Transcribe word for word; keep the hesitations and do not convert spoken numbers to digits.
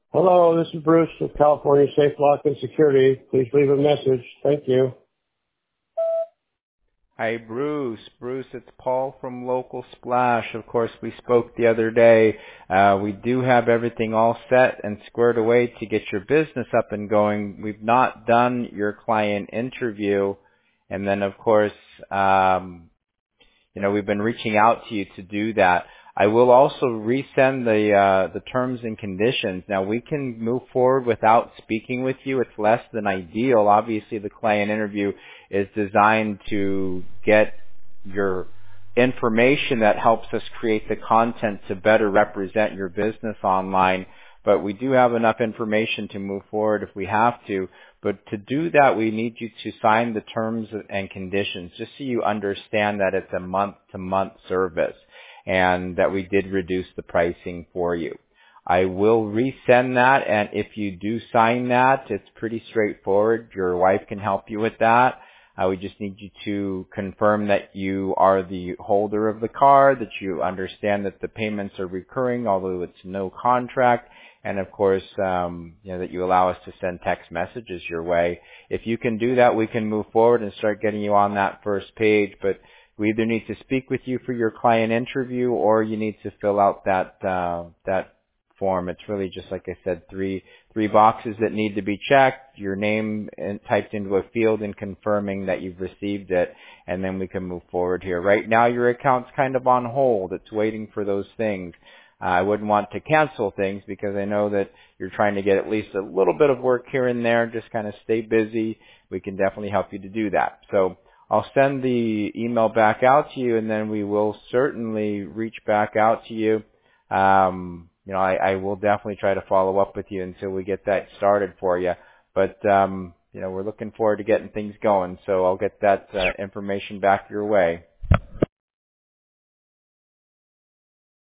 Hello, this is Bruce with California Safe Lock and Security. Please leave a message. Thank you. Hi, Bruce. Bruce, it's Paul from Local Splash. Of course, we spoke the other day. Uh, we do have everything all set and squared away to get your business up and going. We've not done your client interview. And then, of course, um, you know, we've been reaching out to you to do that. I will also resend the uh, the terms and conditions. Now, we can move forward without speaking with you. It's less than ideal. Obviously, the client interview is designed to get your information that helps us create the content to better represent your business online. But we do have enough information to move forward if we have to. But to do that, we need you to sign the terms and conditions just so you understand that it's a month-to-month service and that we did reduce the pricing for you. I will resend that, and if you do sign that, it's pretty straightforward. Your wife can help you with that. Uh, we just need you to confirm that you are the holder of the car, that you understand that the payments are recurring, although it's no contract, and of course, um, you know, that you allow us to send text messages your way. If you can do that, we can move forward and start getting you on that first page. But we either need to speak with you for your client interview, or you need to fill out that uh, that form. It's really just, like I said, three three boxes that need to be checked. Your name and typed into a field and confirming that you've received it, and then we can move forward here. Right now, your account's kind of on hold. It's waiting for those things. Uh, I wouldn't want to cancel things because I know that you're trying to get at least a little bit of work here and there. Just kind of stay busy. We can definitely help you to do that. So I'll send the email back out to you, and then we will certainly reach back out to you. Um, you know, I, I will definitely try to follow up with you until we get that started for you. But, um, you know, we're looking forward to getting things going. So I'll get that uh, information back your way.